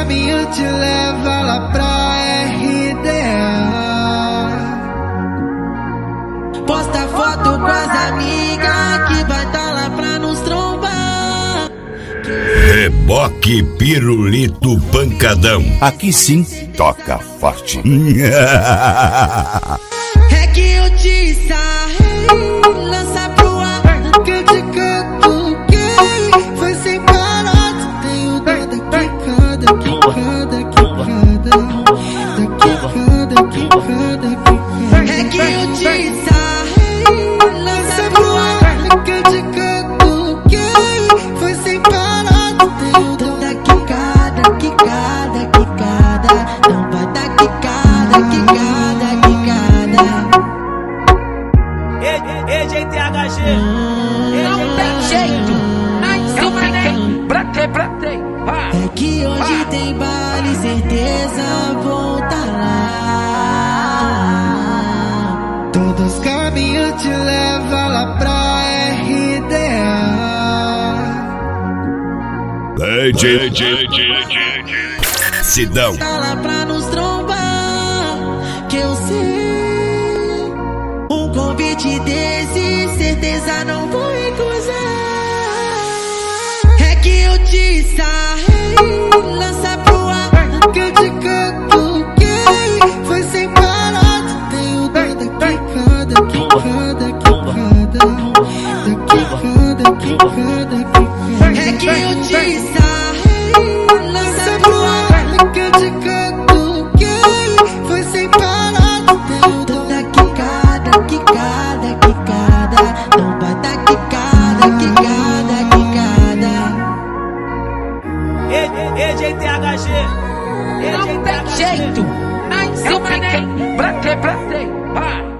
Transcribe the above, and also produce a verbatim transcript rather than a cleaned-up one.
caminhos te levam lá pra R D A. Posta foto com as amigas que vai tá lá pra nos trombar. Reboque Pirulito Pancadão. Aqui sim toca forte. É que eu te sarrei, lança pro ar, Que eu te catuquei, foi sem parar. Tu tem o dó da quicada, quicada, quicada, da quicada, quicada, quicada. é que eu te sarrei, lança pro ar, Que eu te catuquei, foi sem parar. Tu tem o dó da quicada, quicada, quicada, não vai dar quicada, quicada, quicada. E G T H G. Não tem jeito, eu fiquei pra ter, pra ter. É que hoje tem baile, certeza vou tá lá. Todos os caminhos te levam lá pra R D A. Sidão. Tá lá pra nos trombar, que eu sei. Um convite desse, certeza não vou recusar. É que eu te sarrei, lança pro ar, Que eu te catuquei, foi sem parar. Tu tem o dó da quicada, quicada, quicada, da quicada, quicada, quicada. é que eu te sarrei, lança pro ar, Que eu te catuquei, foi sem parar. Tu tem o dó da quicada, quicada, quicada, não vai dar quicada, quicada, quicada. E G T H G. Não tem jeito, eu fiquei pra ter, pra ter.